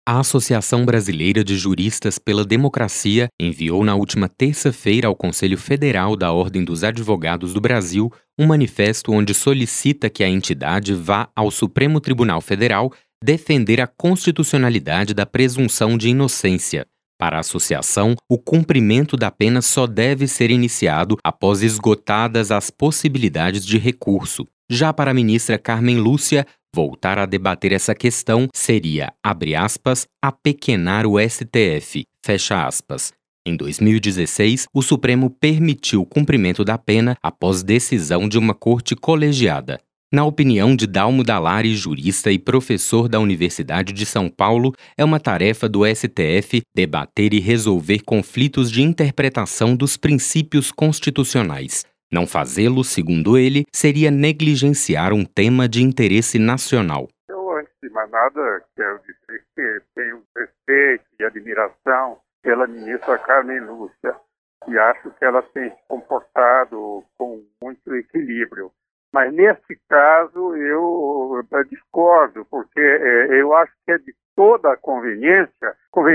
A Associação Brasileira de Juristas pela Democracia enviou na última terça-feira ao Conselho Federal da Ordem dos Advogados do Brasil um manifesto onde solicita que a entidade vá ao Supremo Tribunal Federal defender a constitucionalidade da presunção de inocência. Para a associação, o cumprimento da pena só deve ser iniciado após esgotadas as possibilidades de recurso. Já para a ministra Carmen Lúcia, voltar a debater essa questão seria, abre aspas, apequenar o STF, fecha aspas. Em 2016, o Supremo permitiu o cumprimento da pena após decisão de uma corte colegiada. Na opinião de Dalmo Dallari, jurista e professor da Universidade de São Paulo, é uma tarefa do STF debater e resolver conflitos de interpretação dos princípios constitucionais. Não fazê-lo, segundo ele, seria negligenciar um tema de interesse nacional. Eu, antes de mais nada, quero dizer que tenho respeito e admiração pela ministra Carmen Lúcia e acho que ela tem se comportado com muito equilíbrio. Mas, nesse caso, eu discordo, porque eu acho que é de toda a conveniência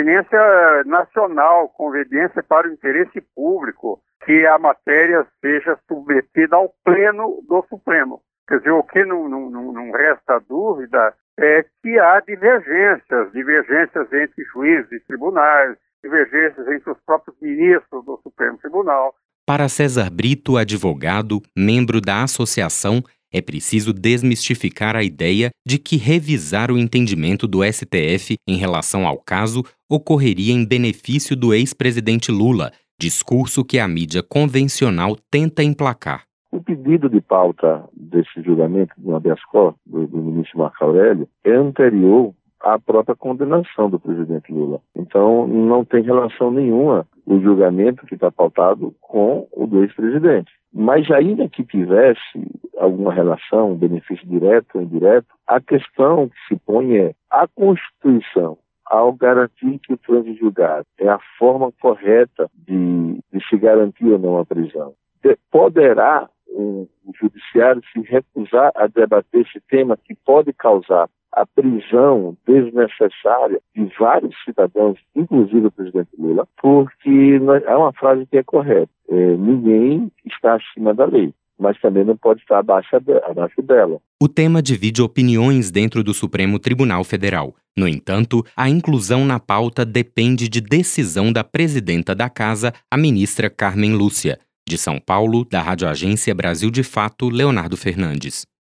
nacional, conveniência para o interesse público, que a matéria seja submetida ao pleno do Supremo. Quer dizer, o que não resta dúvida é que há divergências entre juízes e tribunais, divergências entre os próprios ministros do Supremo Tribunal. Para César Brito, advogado, membro da associação, é preciso desmistificar a ideia de que revisar o entendimento do STF em relação ao caso ocorreria em benefício do ex-presidente Lula, discurso que a mídia convencional tenta emplacar. O pedido de pauta desse julgamento do habeas corpus do ministro Marco Aurélio é anterior à própria condenação do presidente Lula. Então, não tem relação nenhuma o julgamento que está pautado com o do ex-presidente. Mas ainda que tivesse alguma relação, benefício direto ou indireto, a questão que se põe é a Constituição, ao garantir que o trânsito julgado é a forma correta de se garantir ou não a prisão, poderá o judiciário se recusar a debater esse tema que pode causar a prisão desnecessária de vários cidadãos, inclusive o presidente Lula, porque é uma frase que é correta. Ninguém está acima da lei, mas também não pode estar abaixo dela. O tema divide opiniões dentro do Supremo Tribunal Federal. No entanto, a inclusão na pauta depende de decisão da presidenta da Casa, a ministra Carmen Lúcia. De São Paulo, da Rádio Agência Brasil de Fato, Leonardo Fernandes.